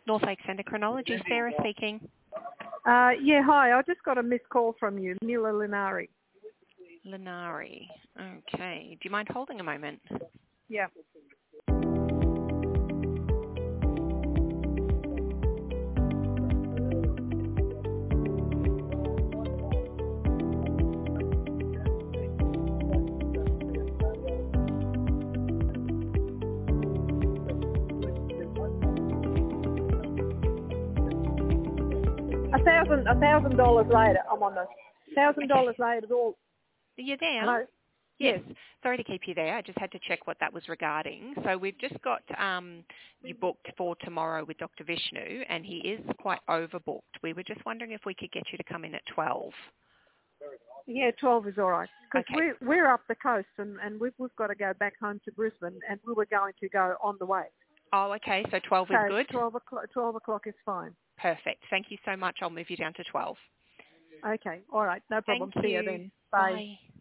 North Lakes Endocrinology, Sarah speaking. Yeah, hi. I just got a missed call from you, Mila Linari. Linari. Okay. Do you mind holding a moment? Yeah. $1,000 later. I'm on the $1,000 later. All. Are you there? Hello? Yes. Sorry to keep you there. I just had to check what that was regarding. So we've just got you booked for tomorrow with Dr. Vishnu, and he is quite overbooked. We were just wondering if we could get you to come in at 12. Yeah, 12 is all right. Because Okay. we're up the coast, and we've got to go back home to Brisbane, and we were going to go on the way. Oh, okay. So 12 is good? 12 o'clock is fine. Perfect. Thank you so much. I'll move you down to 12. Okay, all right. No problem. Thank See you. you then. Bye. Bye.